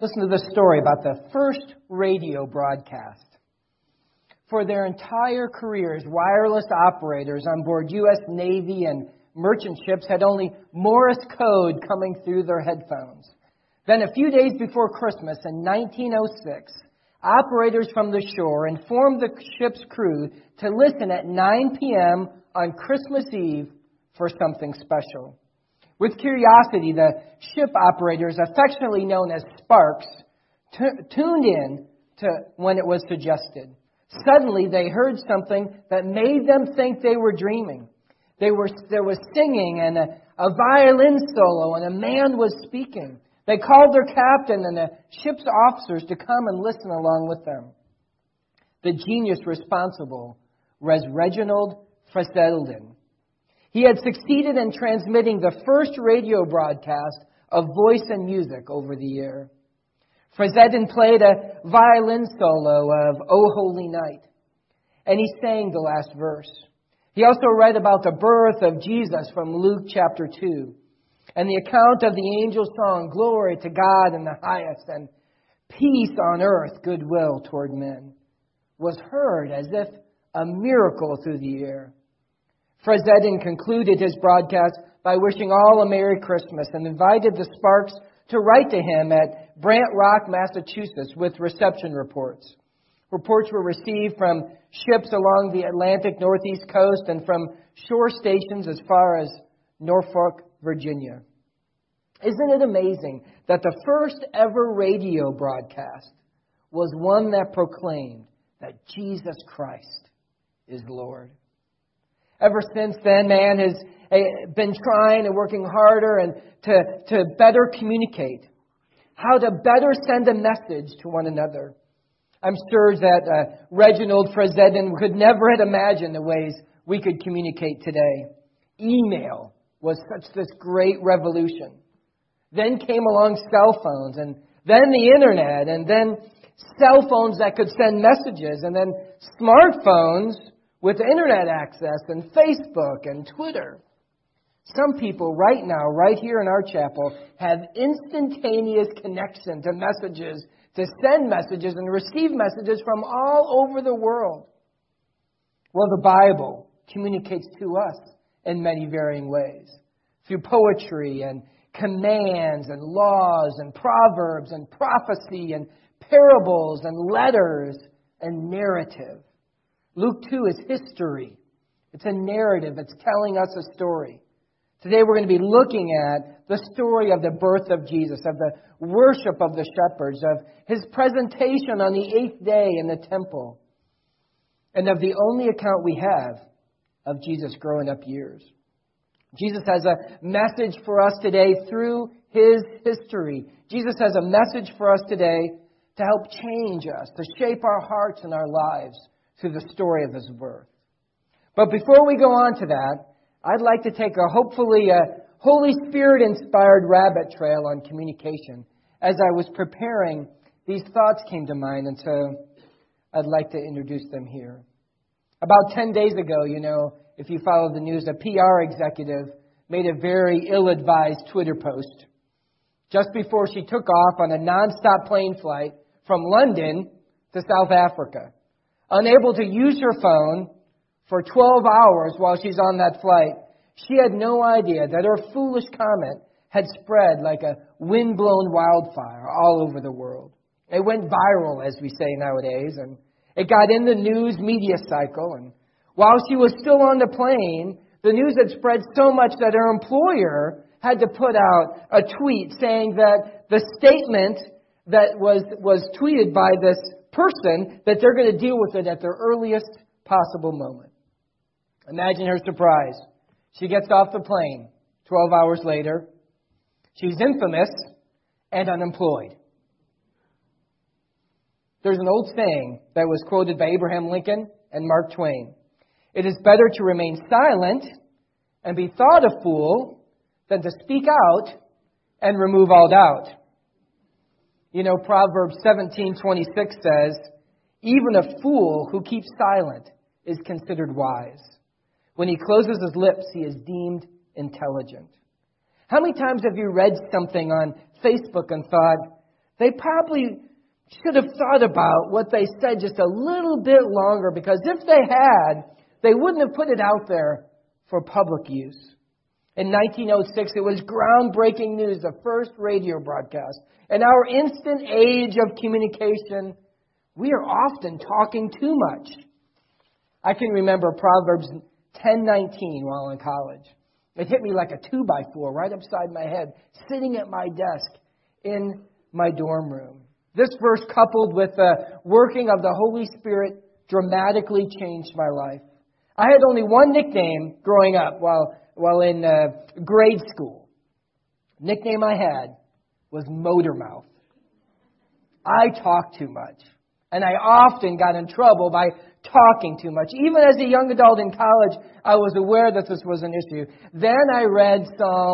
Listen to this story about the first radio broadcast. For their entire careers, wireless operators on board U.S. Navy and merchant ships had only Morse code coming through their headphones. Then a few days before Christmas in 1906, operators from the shore informed the ship's crew to listen at 9 p.m. on Christmas Eve for something special. With curiosity, the ship operators, affectionately known as Sparks, tuned in to when it was suggested. Suddenly, they heard something that made them think they were dreaming. There was singing and a violin solo, and a man was speaking. They called their captain and the ship's officers to come and listen along with them. The genius responsible was Reginald Fessenden. He had succeeded in transmitting the first radio broadcast of voice and music over the air. Fessenden played a violin solo of O Holy Night, and he sang the last verse. He also read about the birth of Jesus from Luke chapter 2, and the account of the angel song, Glory to God in the highest, and peace on earth, goodwill toward men, was heard as if a miracle through the air. Fessenden concluded his broadcast by wishing all a Merry Christmas and invited the Sparks to write to him at Brant Rock, Massachusetts, with reception reports. Reports were received from ships along the Atlantic Northeast coast and from shore stations as far as Norfolk, Virginia. Isn't it amazing that the first ever radio broadcast was one that proclaimed that Jesus Christ is Lord? Ever since then, man has been trying and working harder and to better communicate, how to better send a message to one another. I'm sure that Reginald Fessenden could never have imagined the ways we could communicate today. Email was such this great revolution. Then came along cell phones, and then the internet, and then cell phones that could send messages, and then smartphones with internet access, and Facebook and Twitter. Some people right now, right here in our chapel, have instantaneous connection to messages, to send messages and receive messages from all over the world. Well, the Bible communicates to us in many varying ways. Through poetry and commands and laws and proverbs and prophecy and parables and letters and narrative. Luke 2 is history. It's a narrative. It's telling us a story. Today we're going to be looking at the story of the birth of Jesus, of the worship of the shepherds, of his presentation on the 8th day in the temple, and of the only account we have of Jesus' growing up years. Jesus has a message for us today through his history. Jesus has a message for us today to help change us, to shape our hearts and our lives through the story of his birth. But before we go on to that, I'd like to take a Holy Spirit-inspired rabbit trail on communication. As I was preparing, these thoughts came to mind, and so I'd like to introduce them here. About 10 days ago, if you follow the news, a PR executive made a very ill-advised Twitter post just before she took off on a nonstop plane flight from London to South Africa. Unable to use her phone for 12 hours while she's on that flight, she had no idea that her foolish comment had spread like a wind-blown wildfire all over the world. It went viral, as we say nowadays, and it got in the news media cycle. And while she was still on the plane, the news had spread so much that her employer had to put out a tweet saying that the statement that was tweeted by this person, that they're going to deal with it at their earliest possible moment. Imagine her surprise. She gets off the plane 12 hours later. She's infamous and unemployed. There's an old saying that was quoted by Abraham Lincoln and Mark Twain. It is better to remain silent and be thought a fool than to speak out and remove all doubt. Proverbs 17:26 says, even a fool who keeps silent is considered wise. When he closes his lips, he is deemed intelligent. How many times have you read something on Facebook and thought, they probably should have thought about what they said just a little bit longer, because if they had, they wouldn't have put it out there for public use. In 1906, it was groundbreaking news, the first radio broadcast. In our instant age of communication, we are often talking too much. I can remember Proverbs 10:19 while in college. It hit me like a 2x4 right upside my head, sitting at my desk in my dorm room. This verse, coupled with the working of the Holy Spirit, dramatically changed my life. I had only one nickname growing up while in grade school. The nickname I had was Motor Mouth. I talked too much, and I often got in trouble by talking too much. Even as a young adult in college, I was aware that this was an issue. Then I read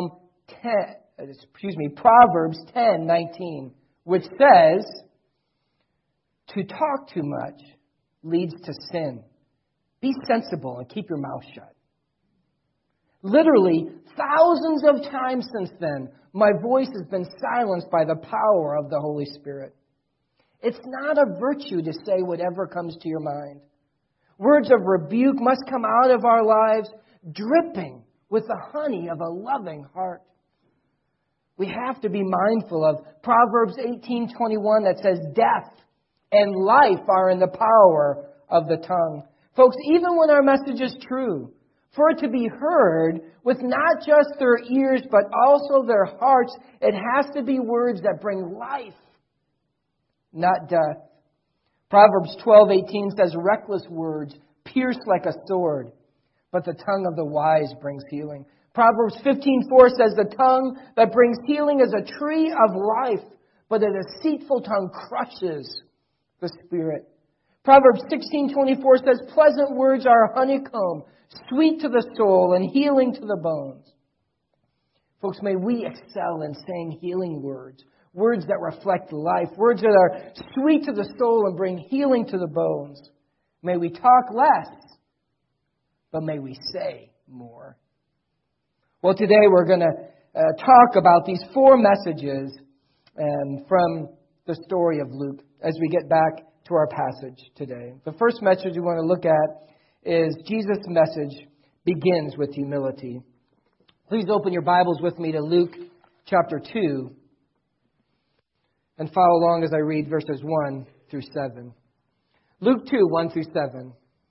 Proverbs 10:19, which says, "To talk too much leads to sin. Be sensible and keep your mouth shut." Literally, thousands of times since then, my voice has been silenced by the power of the Holy Spirit. It's not a virtue to say whatever comes to your mind. Words of rebuke must come out of our lives, dripping with the honey of a loving heart. We have to be mindful of Proverbs 18:21 that says, "Death and life are in the power of the tongue." Folks, even when our message is true, for it to be heard with not just their ears but also their hearts, it has to be words that bring life, not death. Proverbs 12:18 says, "Reckless words pierce like a sword, but the tongue of the wise brings healing." Proverbs 15:4 says, "The tongue that brings healing is a tree of life, but a deceitful tongue crushes the spirit." Proverbs 16:24 says, "Pleasant words are a honeycomb, sweet to the soul and healing to the bones." Folks, may we excel in saying healing words, words that reflect life, words that are sweet to the soul and bring healing to the bones. May we talk less, but may we say more. Well, today we're going to talk about these four messages from the story of Luke as we get back to our passage today. The first message we want to look at is Jesus' message begins with humility. Please open your Bibles with me to Luke chapter 2 and follow along as I read verses 1 through 7. Luke 2, 1 through 7.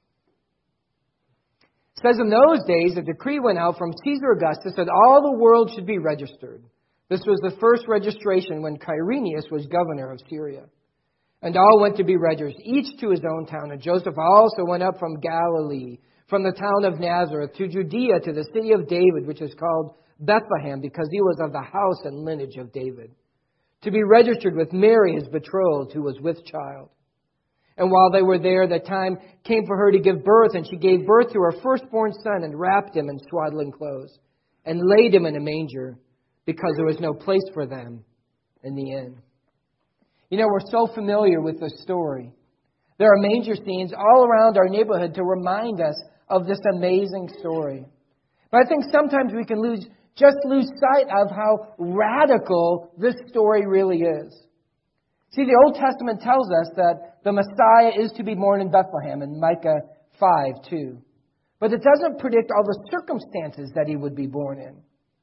It says, "In those days, a decree went out from Caesar Augustus that all the world should be registered. This was the first registration when Quirinius was governor of Syria. And all went to be registered, each to his own town. And Joseph also went up from Galilee, from the town of Nazareth, to Judea, to the city of David, which is called Bethlehem, because he was of the house and lineage of David, to be registered with Mary, his betrothed, who was with child. And while they were there, the time came for her to give birth, and she gave birth to her firstborn son, and wrapped him in swaddling clothes, and laid him in a manger, because there was no place for them in the inn." You know, we're so familiar with this story. There are manger scenes all around our neighborhood to remind us of this amazing story. But I think sometimes we can lose sight of how radical this story really is. See, the Old Testament tells us that the Messiah is to be born in Bethlehem in Micah 5:2. But it doesn't predict all the circumstances that he would be born in.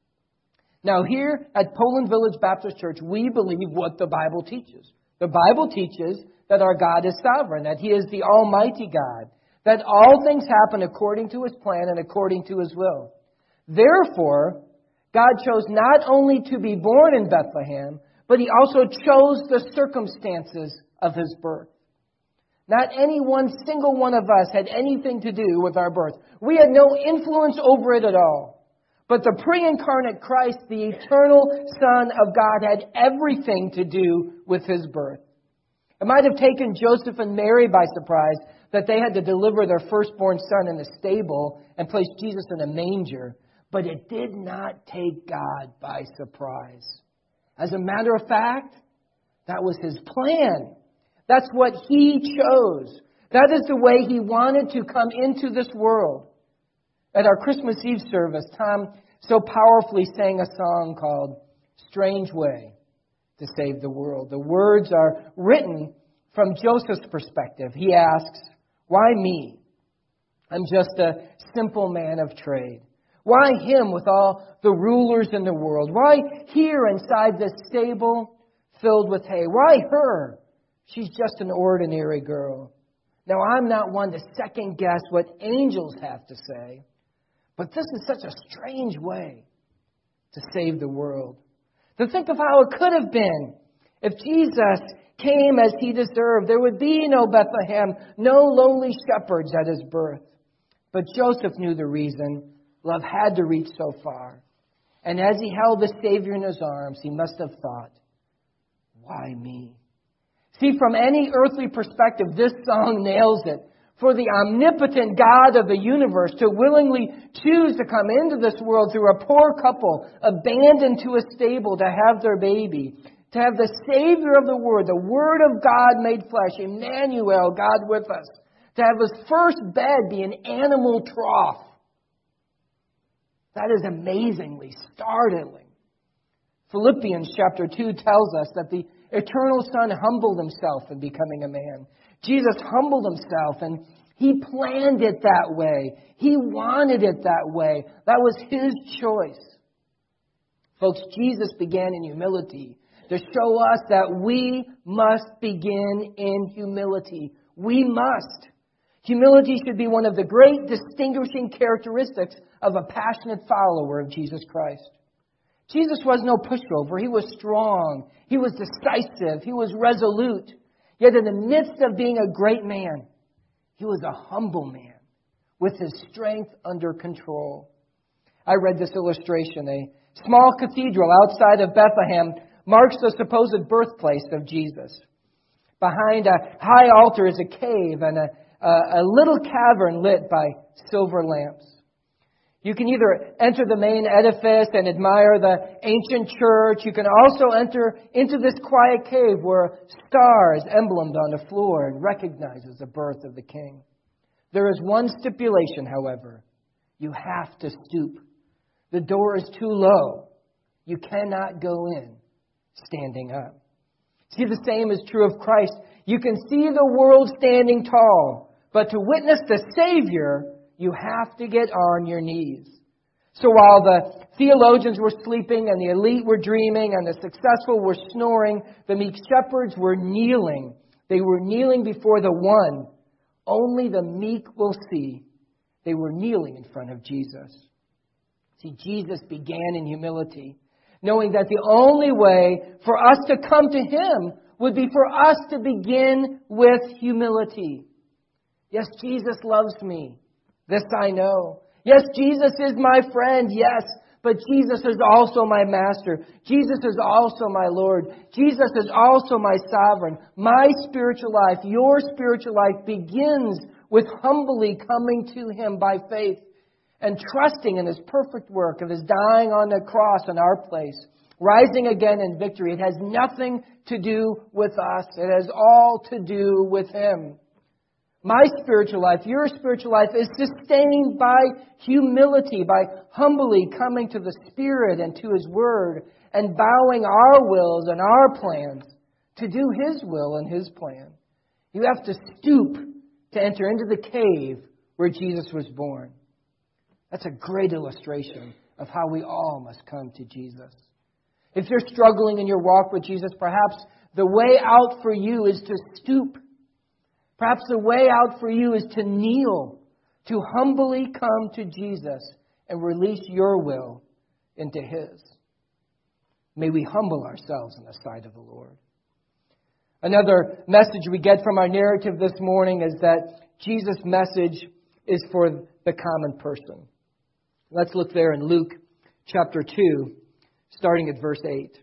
Now, here at Poland Village Baptist Church, we believe what the Bible teaches. The Bible teaches that our God is sovereign, that He is the Almighty God, that all things happen according to His plan and according to His will. Therefore, God chose not only to be born in Bethlehem, but He also chose the circumstances of His birth. Not any one single one of us had anything to do with our birth. We had no influence over it at all. But the pre-incarnate Christ, the eternal Son of God, had everything to do with His birth. It might have taken Joseph and Mary by surprise that they had to deliver their firstborn son in a stable and place Jesus in a manger. But it did not take God by surprise. As a matter of fact, that was His plan. That's what He chose. That is the way He wanted to come into this world. At our Christmas Eve service, Tom so powerfully sang a song called "Strange Way." to save the world. The words are written from Joseph's perspective. He asks, "Why me? I'm just a simple man of trade. Why him with all the rulers in the world? Why here inside this stable filled with hay? Why her? She's just an ordinary girl." Now, I'm not one to second guess what angels have to say, but this is such a strange way to save the world. To think of how it could have been if Jesus came as he deserved. There would be no Bethlehem, no lowly shepherds at his birth. But Joseph knew the reason. Love had to reach so far. And as he held the Savior in his arms, he must have thought, "Why me?" See, from any earthly perspective, this song nails it. For the omnipotent God of the universe to willingly choose to come into this world through a poor couple abandoned to a stable to have their baby, to have the Savior of the world, the Word of God made flesh, Emmanuel, God with us, to have his first bed be an animal trough. That is amazingly startling. Philippians chapter 2 tells us that the eternal Son humbled himself in becoming a man. Jesus humbled himself, and he planned it that way. He wanted it that way. That was his choice. Folks, Jesus began in humility to show us that we must begin in humility. We must. Humility should be one of the great distinguishing characteristics of a passionate follower of Jesus Christ. Jesus was no pushover. He was strong. He was decisive. He was resolute. Yet in the midst of being a great man, he was a humble man with his strength under control. I read this illustration. A small cathedral outside of Bethlehem marks the supposed birthplace of Jesus. Behind a high altar is a cave and a little cavern lit by silver lamps. You can either enter the main edifice and admire the ancient church. You can also enter into this quiet cave where a star is emblemed on the floor and recognizes the birth of the King. There is one stipulation, however. You have to stoop. The door is too low. You cannot go in standing up. See, the same is true of Christ. You can see the world standing tall, but to witness the Savior, you have to get on your knees. So while the theologians were sleeping and the elite were dreaming and the successful were snoring, the meek shepherds were kneeling. They were kneeling before the one only the meek will see. They were kneeling in front of Jesus. See, Jesus began in humility, knowing that the only way for us to come to Him would be for us to begin with humility. Yes, Jesus loves me. This I know. Yes, Jesus is my friend. Yes, but Jesus is also my master. Jesus is also my Lord. Jesus is also my sovereign. My spiritual life, your spiritual life begins with humbly coming to Him by faith and trusting in His perfect work of His dying on the cross in our place, rising again in victory. It has nothing to do with us. It has all to do with Him. My spiritual life, your spiritual life is sustained by humility, by humbly coming to the Spirit and to His Word and bowing our wills and our plans to do His will and His plan. You have to stoop to enter into the cave where Jesus was born. That's a great illustration of how we all must come to Jesus. If you're struggling in your walk with Jesus, perhaps the way out for you is to stoop. Perhaps the way out for you is to kneel, to humbly come to Jesus and release your will into His. May we humble ourselves in the sight of the Lord. Another message we get from our narrative this morning is that Jesus' message is for the common person. Let's look there in Luke chapter 2, starting at verse 8.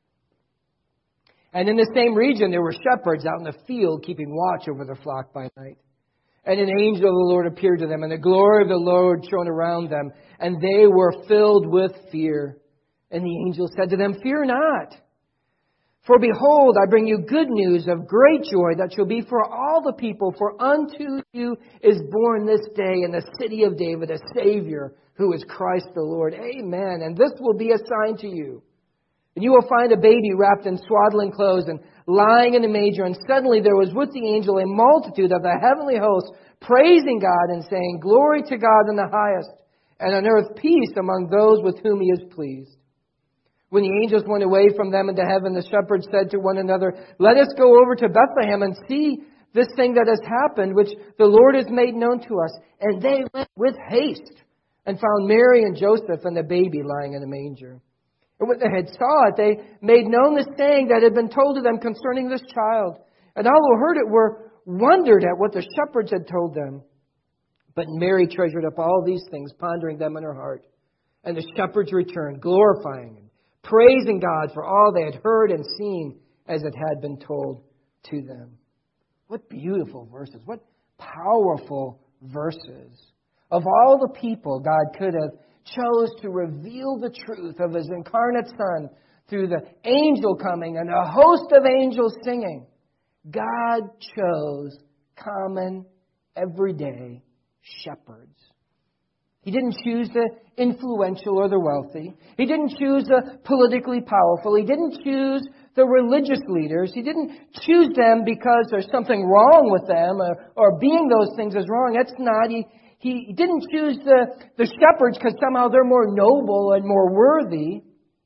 And in the same region there were shepherds out in the field keeping watch over their flock by night. And an angel of the Lord appeared to them, and the glory of the Lord shone around them, and they were filled with fear. And the angel said to them, "Fear not, for behold, I bring you good news of great joy that shall be for all the people. For unto you is born this day in the city of David a Savior, who is Christ the Lord." Amen. "And this will be a sign to you. And you will find a baby wrapped in swaddling clothes and lying in a manger. And suddenly there was with the angel a multitude of the heavenly hosts, praising God and saying, Glory to God in the highest, and on earth peace among those with whom He is pleased. When the angels went away from them into heaven, the shepherds said to one another, Let us go over to Bethlehem and see this thing that has happened, which the Lord has made known to us. And they went with haste and found Mary and Joseph and the baby lying in a manger. And when they had saw it, they made known the saying that had been told to them concerning this child. And all who heard it were wondered at what the shepherds had told them. But Mary treasured up all these things, pondering them in her heart. And the shepherds returned, glorifying and praising God for all they had heard and seen as it had been told to them. What beautiful verses. What powerful verses. Of all the people God could have chose to reveal the truth of His incarnate Son through the angel coming and a host of angels singing, God chose common, everyday shepherds. He didn't choose the influential or the wealthy. He didn't choose the politically powerful. He didn't choose the religious leaders. He didn't choose them because there's something wrong with them or being those things is wrong. That's not. He didn't choose the shepherds because somehow they're more noble and more worthy.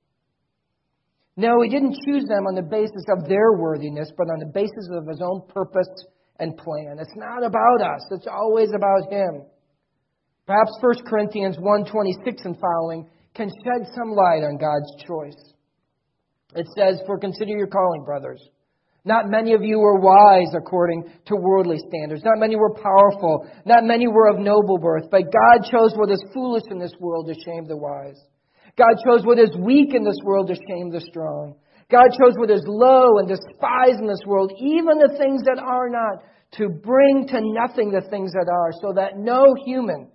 No, He didn't choose them on the basis of their worthiness, but on the basis of His own purpose and plan. It's not about us. It's always about Him. Perhaps 1 Corinthians 1:26 and following can shed some light on God's choice. It says, For consider your calling, brothers. Not many of you were wise according to worldly standards. Not many were powerful. Not many were of noble birth. But God chose what is foolish in this world to shame the wise. God chose what is weak in this world to shame the strong. God chose what is low and despised in this world, even the things that are not, to bring to nothing the things that are, so that no human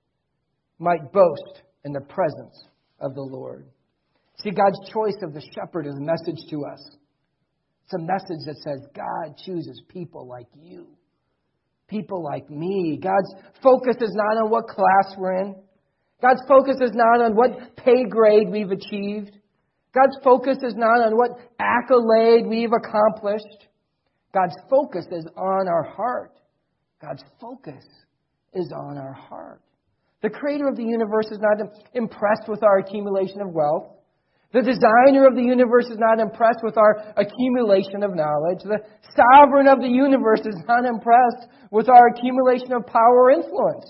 might boast in the presence of the Lord. See, God's choice of the shepherd is a message to us. It's a message that says God chooses people like you, people like me. God's focus is not on what class we're in. God's focus is not on what pay grade we've achieved. God's focus is not on what accolade we've accomplished. God's focus is on our heart. God's focus is on our heart. The Creator of the universe is not impressed with our accumulation of wealth. The designer of the universe is not impressed with our accumulation of knowledge. The sovereign of the universe is not impressed with our accumulation of power or influence.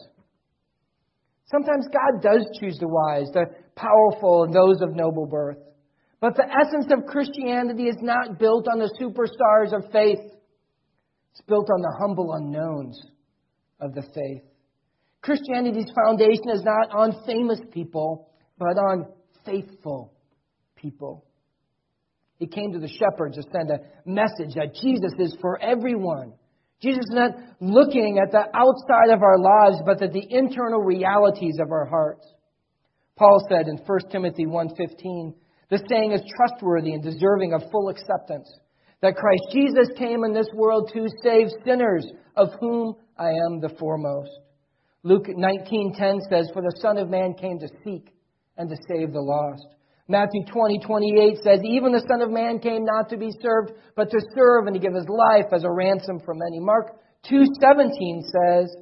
Sometimes God does choose the wise, the powerful, and those of noble birth. But the essence of Christianity is not built on the superstars of faith. It's built on the humble unknowns of the faith. Christianity's foundation is not on famous people, but on faithful people. He came to the shepherds to send a message that Jesus is for everyone. Jesus is not looking at the outside of our lives, but at the internal realities of our hearts. Paul said in 1 Timothy 1:15, the saying is trustworthy and deserving of full acceptance, that Christ Jesus came in this world to save sinners, of whom I am the foremost. Luke 19:10 says, for the Son of Man came to seek and to save the lost. Matthew 20:28 says, even the Son of Man came not to be served, but to serve and to give His life as a ransom for many. Mark 2:17 says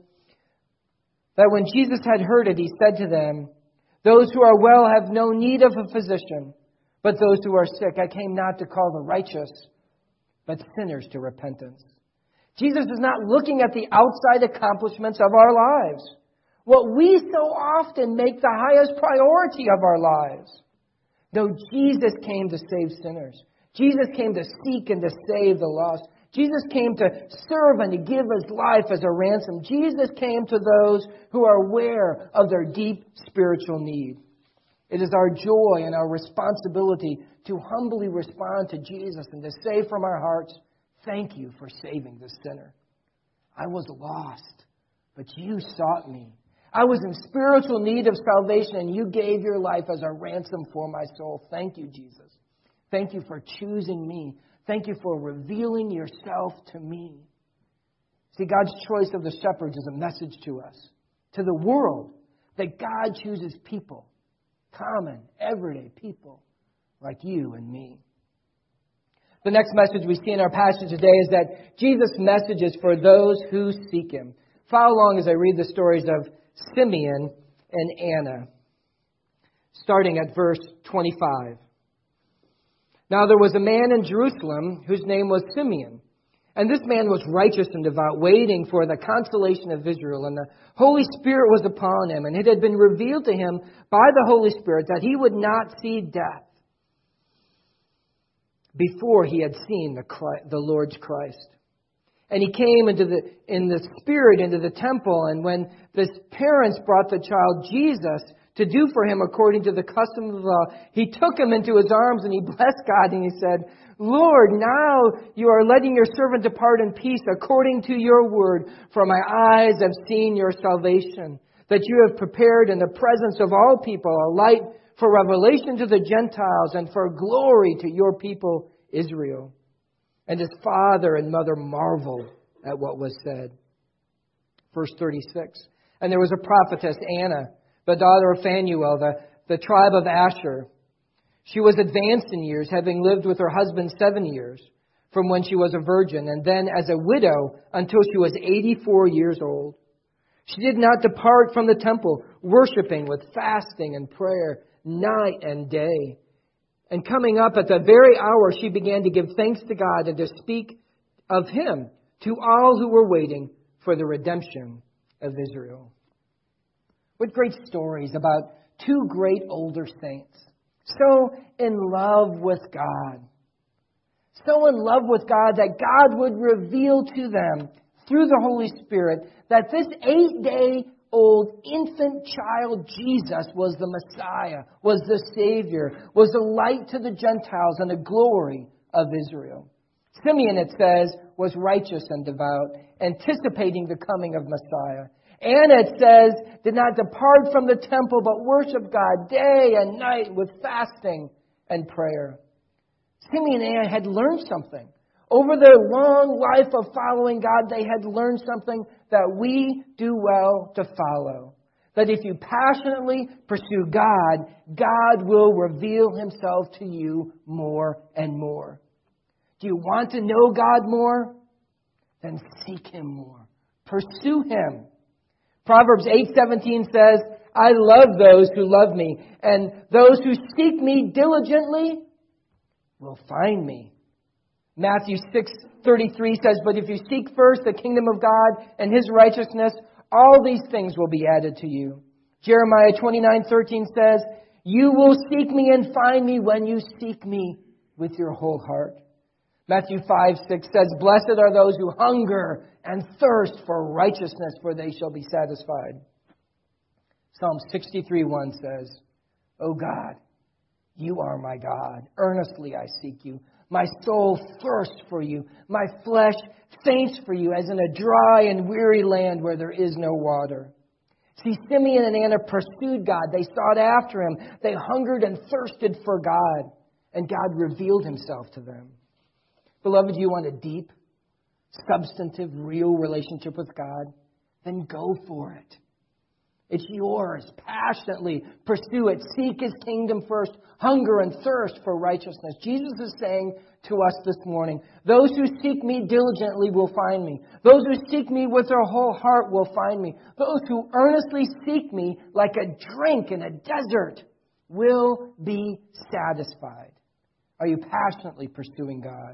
that when Jesus had heard it, He said to them, those who are well have no need of a physician, but those who are sick. I came not to call the righteous, but sinners to repentance. Jesus is not looking at the outside accomplishments of our lives, what we so often make the highest priority of our lives. No, Jesus came to save sinners. Jesus came to seek and to save the lost. Jesus came to serve and to give His life as a ransom. Jesus came to those who are aware of their deep spiritual need. It is our joy and our responsibility to humbly respond to Jesus and to say from our hearts, thank you for saving this sinner. I was lost, but you sought me. I was in spiritual need of salvation, and you gave your life as a ransom for my soul. Thank you, Jesus. Thank you for choosing me. Thank you for revealing yourself to me. See, God's choice of the shepherds is a message to us, to the world, that God chooses people, common, everyday people like you and me. The next message we see in our passage today is that Jesus' message is for those who seek Him. Follow along as I read the stories of Simeon and Anna, starting at verse 25. Now there was a man in Jerusalem whose name was Simeon. And this man was righteous and devout, waiting for the consolation of Israel. And the Holy Spirit was upon him. And it had been revealed to him by the Holy Spirit that he would not see death before he had seen the Lord's Christ. And he came in the Spirit into the temple. And when the parents brought the child Jesus to do for him according to the custom of the law, he took him into his arms and he blessed God and he said, Lord, now you are letting your servant depart in peace according to your word. For my eyes have seen your salvation, that you have prepared in the presence of all people a light for revelation to the Gentiles and for glory to your people Israel. And his father and mother marveled at what was said. Verse 36. And there was a prophetess, Anna, the daughter of Phanuel, the tribe of Asher. She was advanced in years, having lived with her husband 7 years, from when she was a virgin, and then as a widow until she was 84 years old. She did not depart from the temple, worshiping with fasting and prayer night and day. And coming up at the very hour, she began to give thanks to God and to speak of Him to all who were waiting for the redemption of Israel. What great stories about two great older saints. So in love with God. So in love with God that God would reveal to them through the Holy Spirit that this 8-day-old infant child Jesus was the Messiah, was the Savior, was the light to the Gentiles and the glory of Israel. Simeon, it says, was righteous and devout, anticipating the coming of Messiah. Anna, it says, did not depart from the temple, but worshiped God day and night with fasting and prayer. Simeon and Anna had learned something. Over their long life of following God, they had learned something that we do well to follow. That if you passionately pursue God, God will reveal Himself to you more and more. Do you want to know God more? Then seek Him more. Pursue Him. Proverbs 8:17 says, I love those who love me, and those who seek me diligently will find me. Matthew 6:33 says, but if you seek first the kingdom of God and His righteousness, all these things will be added to you. Jeremiah 29:13 says, you will seek me and find me when you seek me with your whole heart. Matthew 5:6 says, blessed are those who hunger and thirst for righteousness, for they shall be satisfied. Psalm 63:1 says, O God, you are my God. Earnestly I seek you. My soul thirsts for you. My flesh faints for you, as in a dry and weary land where there is no water. See, Simeon and Anna pursued God. They sought after Him. They hungered and thirsted for God. And God revealed Himself to them. Beloved, you want a deep, substantive, real relationship with God? Then go for it. It's yours. Passionately pursue it. Seek His kingdom first. Hunger and thirst for righteousness. Jesus is saying to us this morning, those who seek me diligently will find me. Those who seek me with their whole heart will find me. Those who earnestly seek me like a drink in a desert will be satisfied. Are you passionately pursuing God?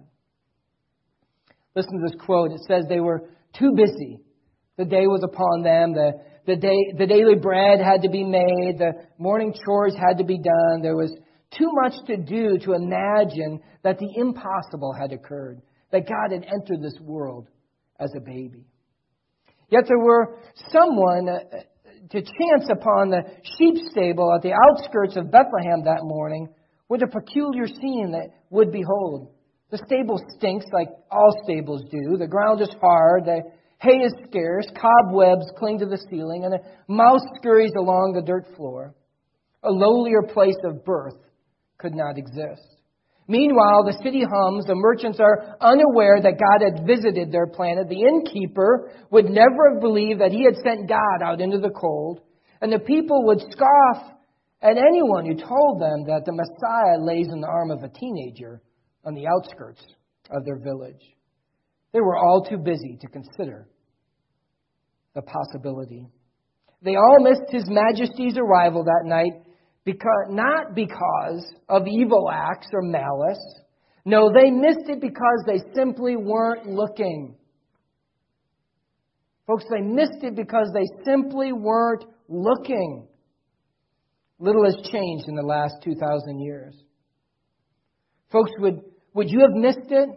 Listen to this quote. It says they were too busy. The day was upon them. The daily bread had to be made. The morning chores had to be done. There was too much to do to imagine that the impossible had occurred, that God had entered this world as a baby. Yet there were someone to chance upon the sheep stable at the outskirts of Bethlehem that morning with a peculiar scene that would behold. The stable stinks like all stables do. The ground is hard. The hay is scarce. Cobwebs cling to the ceiling. And a mouse scurries along the dirt floor. A lowlier place of birth could not exist. Meanwhile, the city hums. The merchants are unaware that God had visited their planet. The innkeeper would never have believed that he had sent God out into the cold. And the people would scoff and anyone who told them that the Messiah lays in the arm of a teenager on the outskirts of their village. They were all too busy to consider the possibility. They all missed His Majesty's arrival that night, not because of evil acts or malice. No, they missed it because they simply weren't looking. Folks, they missed it because they simply weren't looking. Little has changed in the last 2,000 years. Folks, would you have missed it?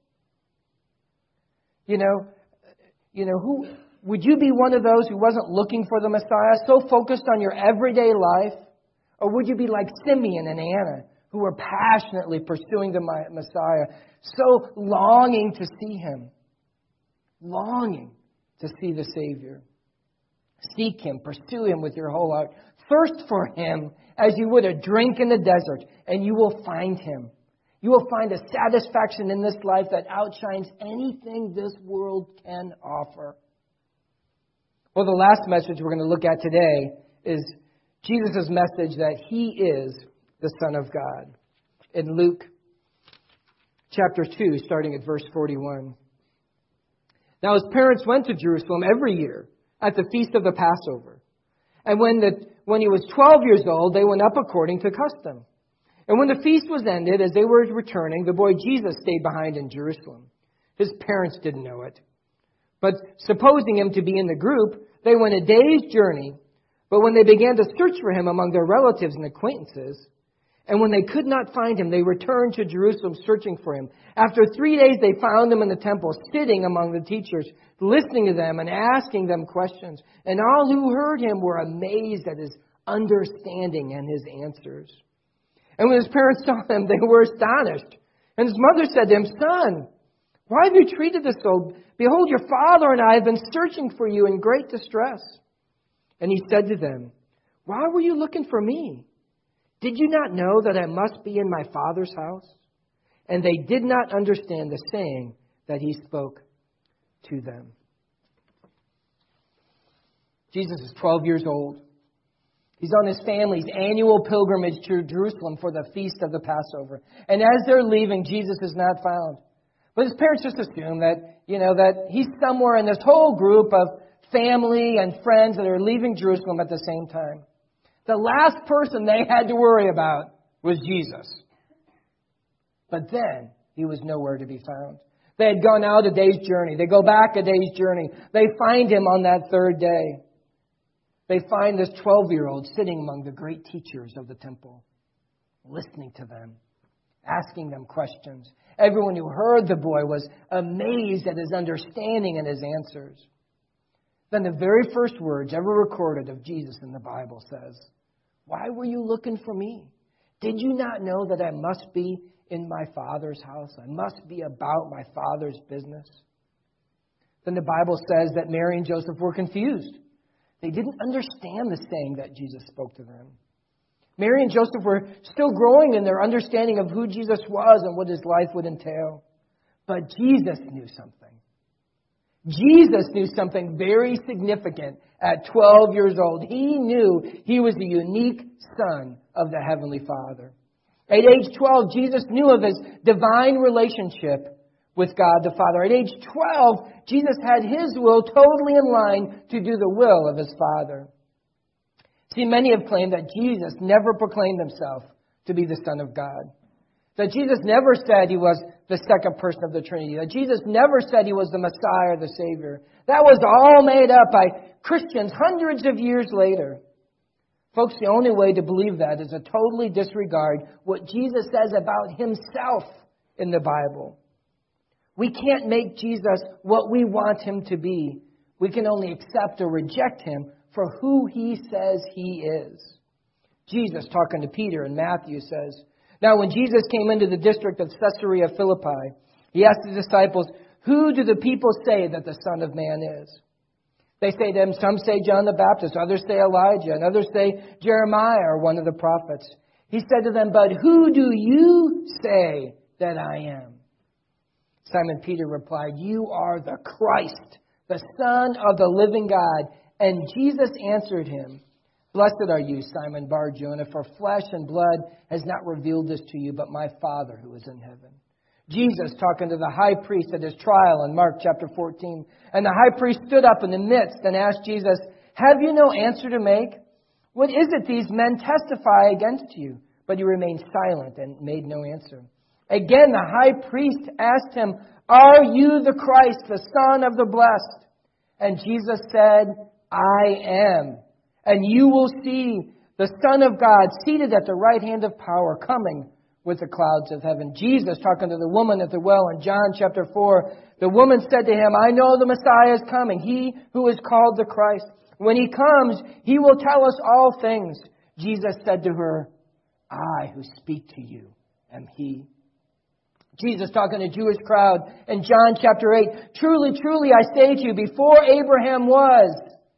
Would you be one of those who wasn't looking for the Messiah, so focused on your everyday life? Or would you be like Simeon and Anna, who were passionately pursuing the Messiah, so longing to see Him, longing to see the Savior? Seek Him, pursue Him with your whole heart. Thirst for Him as you would a drink in the desert, and you will find Him. You will find a satisfaction in this life that outshines anything this world can offer. Well, the last message we're going to look at today is Jesus' message that He is the Son of God. In Luke chapter 2, starting at verse 41. Now His parents went to Jerusalem every year at the feast of the Passover. And when He was 12 years old, they went up according to custom. And when the feast was ended, as they were returning, the boy Jesus stayed behind in Jerusalem. His parents didn't know it. But supposing Him to be in the group, they went a day's journey. But when they began to search for Him among their relatives and acquaintances, and when they could not find Him, they returned to Jerusalem searching for Him. After 3 days, they found Him in the temple, sitting among the teachers, listening to them and asking them questions. And all who heard Him were amazed at His understanding and His answers. And when His parents saw Him, they were astonished. And His mother said to Him, "Son, why have you treated us so? Behold, your father and I have been searching for you in great distress." And He said to them, "Why were you looking for me? Did you not know that I must be in my Father's house?" And they did not understand the saying that He spoke to them. Jesus is 12 years old. He's on his family's annual pilgrimage to Jerusalem for the feast of the Passover. And as they're leaving, Jesus is not found. But his parents just assume that He's somewhere in this whole group of family and friends that are leaving Jerusalem at the same time. The last person they had to worry about was Jesus. But then He was nowhere to be found. They had gone out a day's journey. They go back a day's journey. They find Him on that third day. They find this 12-year-old sitting among the great teachers of the temple, listening to them, asking them questions. Everyone who heard the boy was amazed at his understanding and his answers. Then the very first words ever recorded of Jesus in the Bible says, "Why were you looking for me? Did you not know that I must be in my Father's house? I must be about my Father's business." Then the Bible says that Mary and Joseph were confused. They didn't understand the saying that Jesus spoke to them. Mary and Joseph were still growing in their understanding of who Jesus was and what His life would entail. But Jesus knew something. Jesus knew something very significant at 12 years old. He knew He was the unique Son of the Heavenly Father. At age 12, Jesus knew of His divine relationship with God the Father. At age 12, Jesus had His will totally in line to do the will of His Father. See, many have claimed that Jesus never proclaimed Himself to be the Son of God. That Jesus never said He was the second person of the Trinity. That Jesus never said He was the Messiah or the Savior. That was all made up by Christians hundreds of years later. Folks, the only way to believe that is to totally disregard what Jesus says about Himself in the Bible. We can't make Jesus what we want Him to be. We can only accept or reject Him for who He says He is. Jesus, talking to Peter in Matthew, says, "Now when Jesus came into the district of Caesarea Philippi, He asked His disciples, 'Who do the people say that the Son of Man is?' They say to Him, 'Some say John the Baptist, others say Elijah, and others say Jeremiah or one of the prophets.' He said to them, 'But who do you say that I am?' Simon Peter replied, 'You are the Christ, the Son of the living God.' And Jesus answered him, Blessed are you, Simon Bar-Jonah, for flesh and blood has not revealed this to you, but my Father who is in heaven. Jesus talking to the high priest at his trial in Mark chapter 14. And the high priest stood up in the midst and asked Jesus, have you no answer to make? What is it these men testify against you? But he remained silent and made no answer. Again, the high priest asked him, are you the Christ, the Son of the Blessed? And Jesus said, I am. And you will see the Son of God seated at the right hand of power, coming with the clouds of heaven. Jesus, talking to the woman at the well in John chapter 4, the woman said to him, I know the Messiah is coming, he who is called the Christ. When he comes, he will tell us all things. Jesus said to her, I who speak to you am he. Jesus talking to a Jewish crowd in John chapter 8, truly, truly, I say to you, before Abraham was,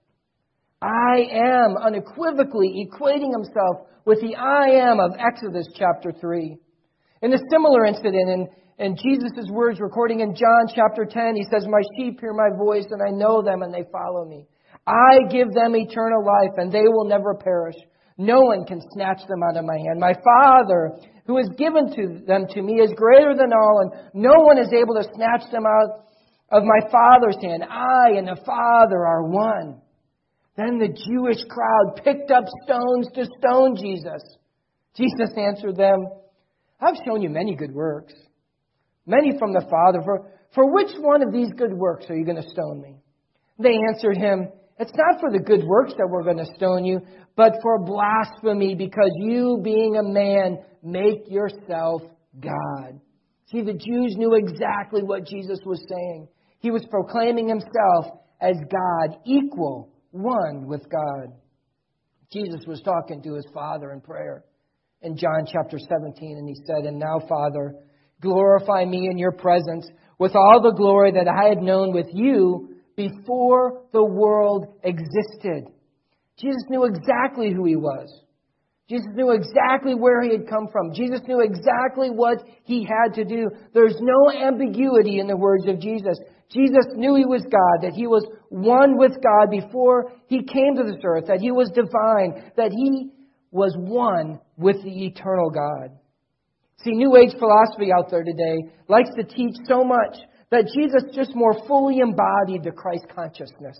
I am, unequivocally equating himself with the I am of Exodus chapter 3. In a similar incident, in Jesus' words recording in John chapter 10, he says, my sheep hear my voice, and I know them, and they follow me. I give them eternal life, and they will never perish. No one can snatch them out of my hand. My Father, who has given them to me, is greater than all, and no one is able to snatch them out of my Father's hand. I and the Father are one. Then the Jewish crowd picked up stones to stone Jesus. Jesus answered them, I've shown you many good works, many from the Father. For which one of these good works are you going to stone me? They answered him, it's not for the good works that we're going to stone you, but for blasphemy, because you, being a man, make yourself God. See, the Jews knew exactly what Jesus was saying. He was proclaiming himself as God, equal, one with God. Jesus was talking to his Father in prayer in John chapter 17, and he said, and now, Father, glorify me in your presence with all the glory that I had known with you before the world existed. Jesus knew exactly who he was. Jesus knew exactly where he had come from. Jesus knew exactly what he had to do. There's no ambiguity in the words of Jesus. Jesus knew he was God, that he was one with God before he came to this earth, that he was divine, that he was one with the eternal God. See, New Age philosophy out there today likes to teach so much that Jesus just more fully embodied the Christ consciousness.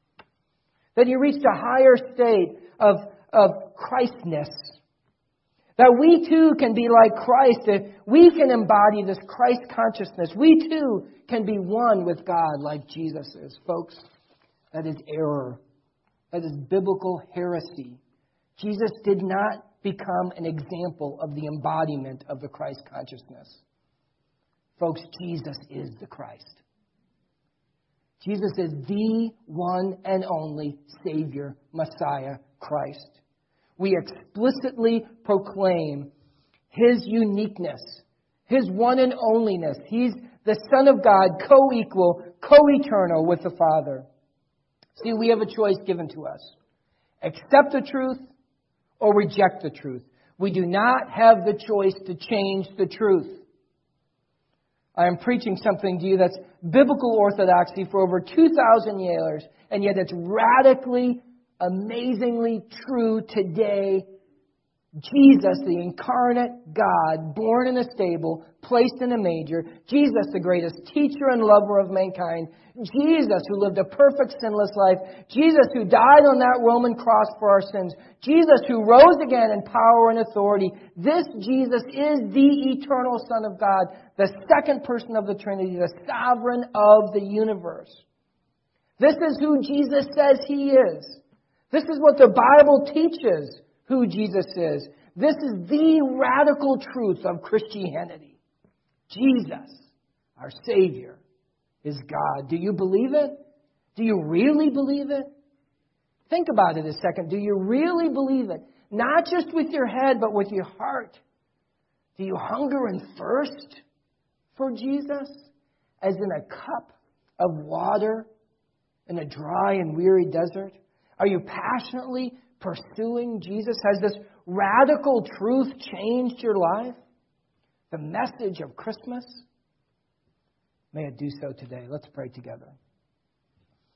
That he reached a higher state of Christness. That we too can be like Christ. That we can embody this Christ consciousness. We too can be one with God like Jesus is. Folks, that is error. That is biblical heresy. Jesus did not become an example of the embodiment of the Christ consciousness. Folks, Jesus is the Christ. Jesus is the one and only Savior, Messiah, Christ. We explicitly proclaim his uniqueness, his one and onlyness. He's the Son of God, co-equal, co-eternal with the Father. See, we have a choice given to us. Accept the truth or reject the truth. We do not have the choice to change the truth. I am preaching something to you that's biblical orthodoxy for over 2,000 years, and yet it's radically, amazingly true today. Jesus, the incarnate God, born in a stable, placed in a manger. Jesus, the greatest teacher and lover of mankind. Jesus, who lived a perfect sinless life. Jesus, who died on that Roman cross for our sins. Jesus, who rose again in power and authority. This Jesus is the eternal Son of God, the second person of the Trinity, the sovereign of the universe. This is who Jesus says he is. This is what the Bible teaches who Jesus is. This is the radical truth of Christianity. Jesus, our Savior, is God. Do you believe it? Do you really believe it? Think about it a second. Do you really believe it? Not just with your head, but with your heart. Do you hunger and thirst for Jesus as in a cup of water in a dry and weary desert? Are you passionately pursuing Jesus? Has this radical truth changed your life? The message of Christmas? May it do so today. Let's pray together.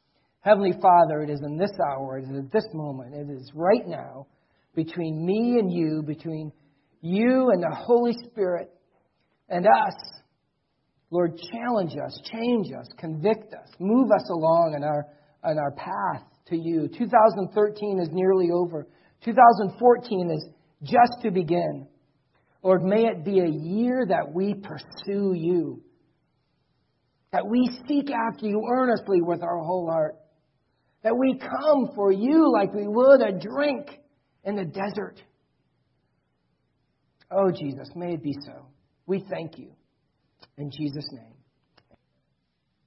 Heavenly Father, it is in this hour, it is at this moment, it is right now, between me and you, between you and the Holy Spirit and us. Lord, challenge us, change us, convict us, move us along on our path to you. 2013 is nearly over. 2014 is just to begin. Lord, may it be a year that we pursue you, that we seek after you earnestly with our whole heart, that we come for you like we would a drink in the desert. Oh, Jesus, may it be so. We thank you. In Jesus' name.